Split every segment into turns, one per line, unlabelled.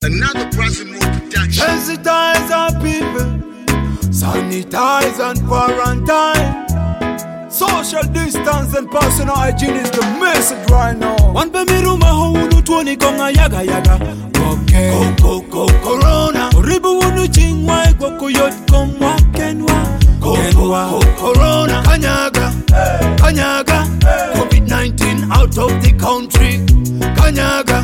Another person more production.
Sensitize our people, sanitize and quarantine. Social distance and personal hygiene is the message right now. One pe miruma hunu tuoni konga yaga yaga. Okay. Go corona. Ribu wunu chingwa kwa kuyot komwa kenwa. Go corona. Kanyaga. COVID-19 out of the country. Kanyaga.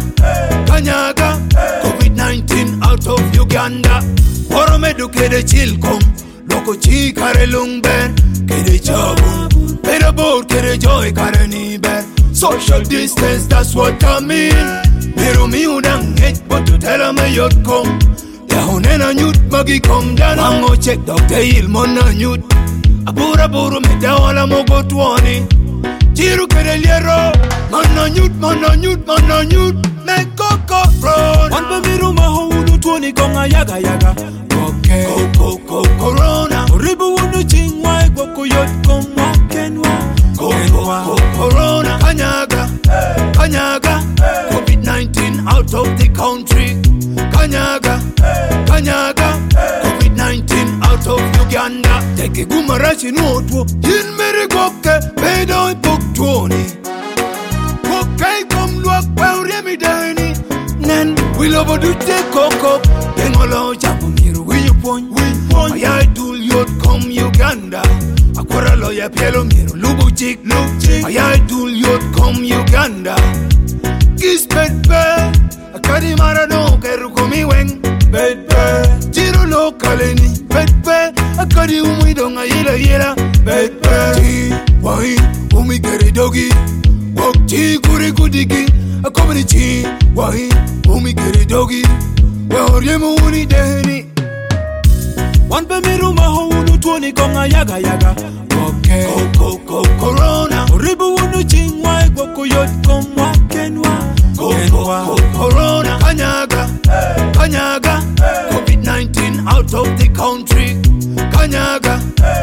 COVID-19 out of Uganda. Woromedu kede chilkom. Loko chi kare lungben. Kede chabu. Peda board kede joy kare niber. Social distance, that's what I mean. Pero mi udang hate, but to tell me you'd come. Ya hunena nyut magi come down. Mango check Dr. Ilmon na nyut. Abura meda wala mogo tuani. Jiru kede liero. Mana nyut. Make go run. One pe mi ruma hunu tuani konga yaga. Okay. Go corona. Ribu wunu chingwa kwa kuyot komwa kenwa. Go corona. Kanyaga. COVID-19 out of the country. Kanyaga. COVID-19 out of Uganda. Teke gumarashi nuotwo. Yin meri goke. Pedo ipok tuoni. Goke komluak pauremi dani. Nen wilobo dute koko. Tengolo chapo miru wiyupon. Ayadul yot kom Uganda. Akwara loya pielo miru lubu chik. Ayadul yot kom Uganda. Kis bedbe. Akadi marano keru komi weng. Bedbe. Jiro lokaleni. Bedbe. Akadi umidonga yela. Bedbe. Chi wahi umi kere dogi. Wok chi kuri kudiki. Akomini chi wahi umi kere dogi. Wahoriemu uni deheni. One pe mi ruma hunu tuoni konga yaga. Okay. Go corona. Ribu wunu chingwa kwa kuyot komwa kenwa. Go corona. Kanyaga. COVID-19 out of the country. Kanyaga.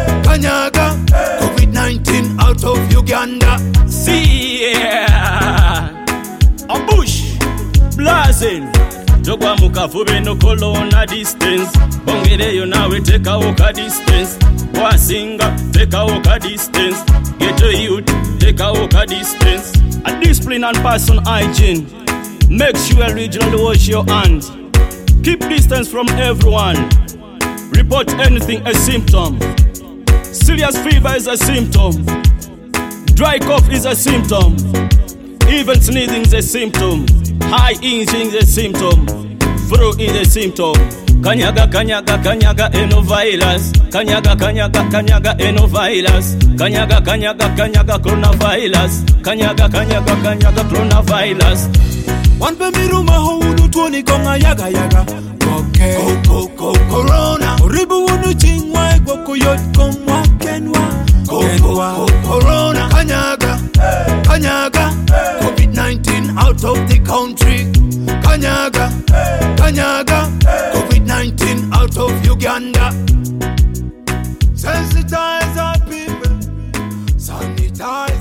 COVID-19 out of Uganda.
See ya. Ambush. Blazing. Jogwa mukafube no corona distance. Bongereyo nawe take a walk a distance. Wasinga take a walk a distance. Get a youth take a walk a distance. A discipline and personal hygiene. Make sure regionally wash your hands. Keep distance from everyone. Report anything a symptom. Serious fever is a symptom. Dry cough is a symptom. Even sneezing is a symptom. High itching is a symptom. Flu is a symptom. Kanyaga enovirus. Kanyaga enovirus. Kanyaga coronavirus. Kanyaga coronavirus.
One pe mi ruma hunu tuoni konga yaga. Okay. Go corona. Ribu wunu chingwa kwa kuyot komwa kenwa. Go corona. Kanyaga. COVID-19 out of the country. Kanyaga. COVID-19 out of Uganda. Sensitize our people. Sanitize.